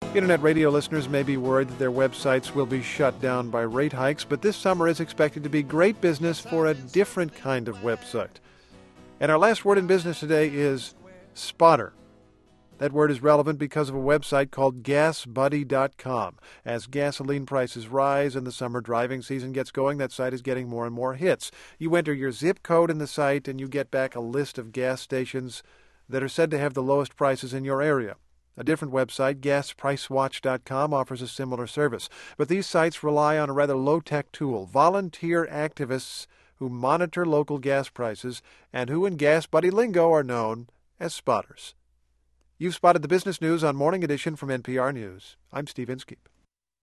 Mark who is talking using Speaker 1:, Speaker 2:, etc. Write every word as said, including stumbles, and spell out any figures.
Speaker 1: Internet radio listeners may be worried that their websites will be shut down by rate hikes, but this summer is expected to be great business for a different kind of website. And our last word in business today is spotter. That word is relevant because of a website called gas buddy dot com. As gasoline prices rise and the summer driving season gets going, that site is getting more and more hits. You enter your zip code in the site and you get back a list of gas stations that are said to have the lowest prices in your area. A different website, gas price watch dot com, offers a similar service. But these sites rely on a rather low-tech tool, volunteer activists who monitor local gas prices and who in Gas Buddy lingo are known as spotters. You've spotted the business news on Morning Edition from N P R News. I'm Steve Inskeep.